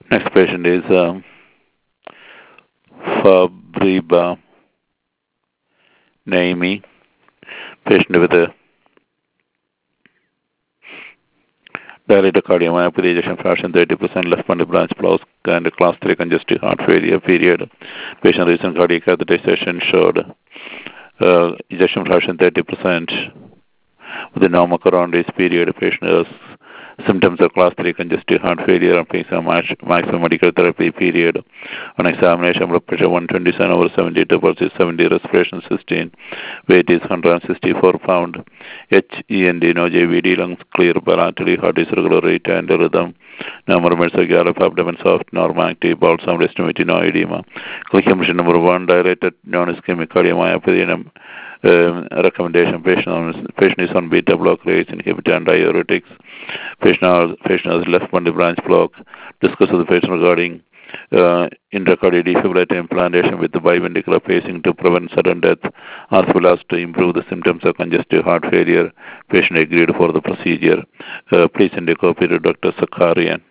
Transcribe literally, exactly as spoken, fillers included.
Next patient is um, Fabriba Naimi, patient with a dilated cardiomyopathy, ejection fraction thirty percent, left bundle branch block, and a class three congestive heart failure period. Patient recent cardiac catheterization showed uh, ejection fraction thirty percent with a normal coronary period. Patient has symptoms of class three congestive heart failure and facing maximum medical therapy period. On examination, blood pressure one twenty-seven over seventy-two, pulse seventy, respiration sixteen, weight is one hundred sixty-four pound, H E N D, no J V D, lungs clear bilaterally, heart is regular rate and rhythm, number of minutes of gallop, abdomen soft, normal active, bowel sound estimated, no edema. Click number one, dilated non-ischemic cardiomyopathy. Um, recommendation: patient, on, patient is on beta blockers, inhibitor, and diuretics. Patient has, patient has left bundle branch block. Discuss with the patient regarding uh, intracardiac defibrillator implantation with the biventricular pacing to prevent sudden death, as well as to improve the symptoms of congestive heart failure. Patient agreed for the procedure. Uh, please send a copy to Doctor Sakarian.